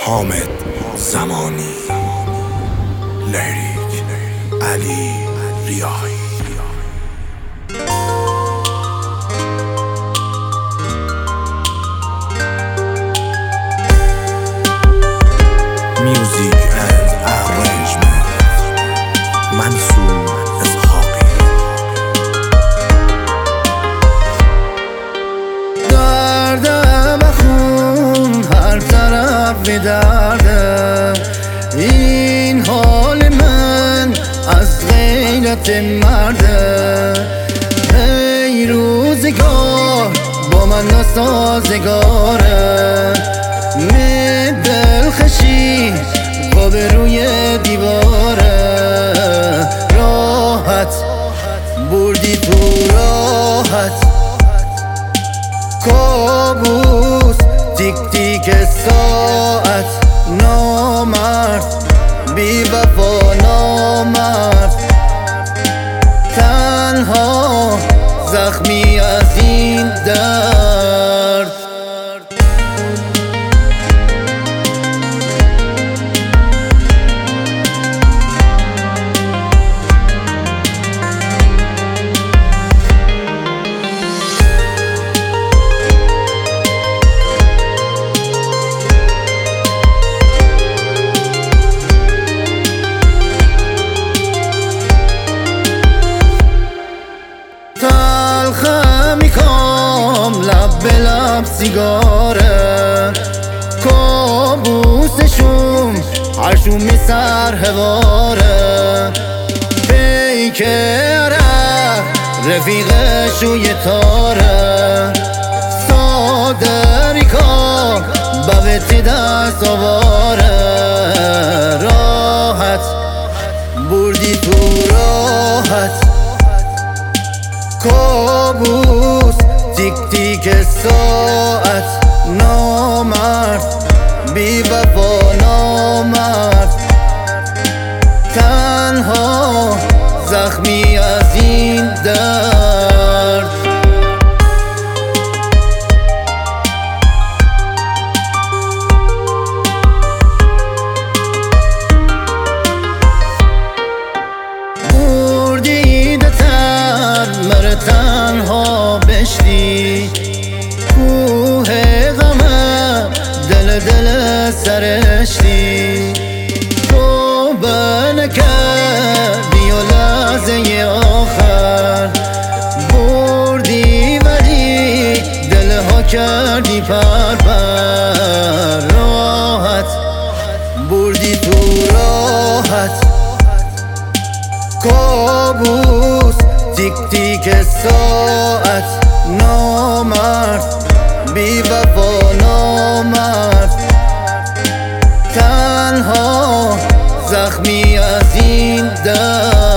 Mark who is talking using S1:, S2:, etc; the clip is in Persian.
S1: حامد زمانی، لیریک علی ریاحی. Music and arrangement منصور اسحاقی.
S2: دردم خون هر طرف به درده، این حال من از غیرت مرده. ای روزگار با من ناسازگاره، دلخوشی قاب روی دیواره. راحت بردی تو راحت، کابوس تیک تیک ساعت. نامرد بی وفا نامرد، تنها زخمی از این درد. تلخم میکام لب به لب سیگاره، کابوسشون هرشون سر هواره. پیکره رفیقشو یه تاره، صادریکا بوتی دست آواره. راحت بردی تو راحت، کابوس تیک تیک ساعت. نامرد بی وفا نامرد، تنها زخمی از این درد. مر تنها بشتی کوه غمم، دل سرشتی. تو بنکردی و لحظه آخر بردی، ولی دلها کردی پرپر. راحت بردی تو راحت، کابوس تیک تیک ساعت. نامرد بی وفا نامرد، تنها زخمی از این درد.